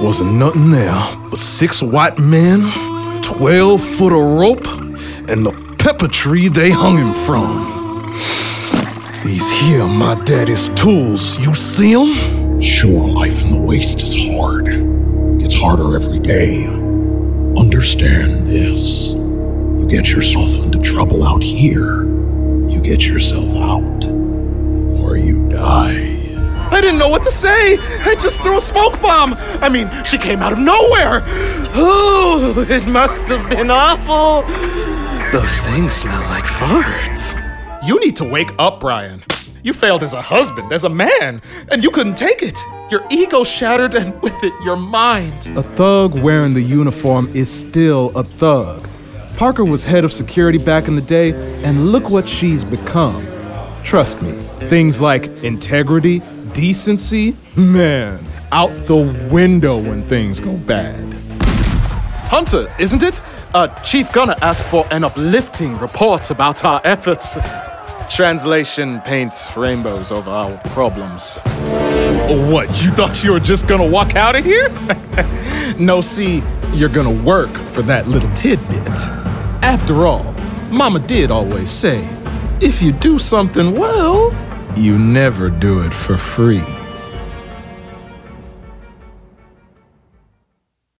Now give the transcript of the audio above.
Wasn't nothing there but 6 white men, 12 foot of rope, and the pepper tree they hung him from. These here my daddy's tools, you see 'em? Sure, life in the waste is hard. Gets harder every day. Understand this. You get yourself into trouble out here, you get yourself out, or you die. I didn't know what to say. I just threw a smoke bomb. I mean, she came out of nowhere. Oh, it must have been awful. Those things smell like farts. You need to wake up, Brian. You failed as a husband, as a man, and you couldn't take it. Your ego shattered, and with it, your mind. A thug wearing the uniform is still a thug. Parker was head of security back in the day, and look what she's become. Trust me, things like integrity, decency, man, out the window when things go bad. Hunter, isn't it? Chief Gunner asked for an uplifting report about our efforts. Translation paints rainbows over our problems. What, you thought you were just gonna walk out of here? No, see, you're gonna work for that little tidbit. After all, Mama did always say, if you do something well, you never do it for free.